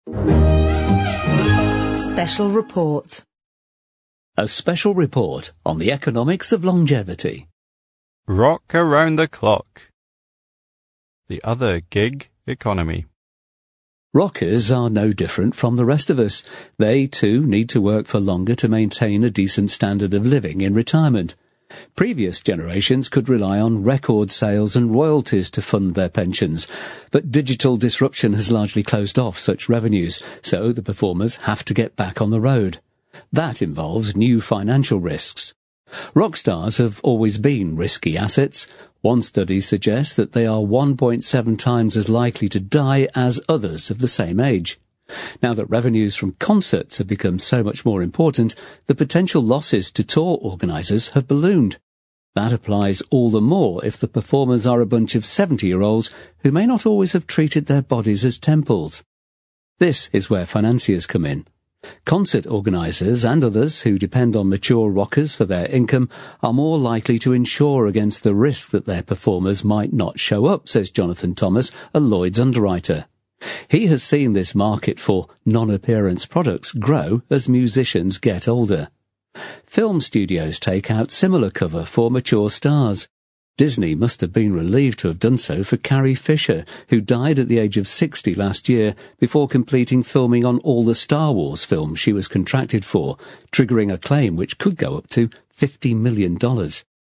Special report. A special report on the economics of longevity. Rock around the clock. The other gig economy. Rockers are no different from the rest of us. They, too, need to work for longer to maintain a decent standard of living in retirement. Previous generations could rely on record sales and royalties to fund their pensions, but digital disruption has largely closed off such revenues, so the performers have to get back on the road. That involves new financial risks. Rock stars have always been risky assets. One study suggests that they are 1.7 times as likely to die as others of the same age. Now that revenues from concerts have become so much more important, the potential losses to tour organisers have ballooned. That applies all the more if the performers are a bunch of 70-year-olds who may not always have treated their bodies as temples. This is where financiers come in. Concert organisers and others who depend on mature rockers for their income are more likely to insure against the risk that their performers might not show up, says Jonathan Thomas, a Lloyd's underwriter. He has seen this market for non-appearance products grow as musicians get older. Film studios take out similar cover for mature stars. Disney must have been relieved to have done so for Carrie Fisher, who died at the age of 60 last year before completing filming on all the Star Wars films she was contracted for, triggering a claim which could go up to $50 million.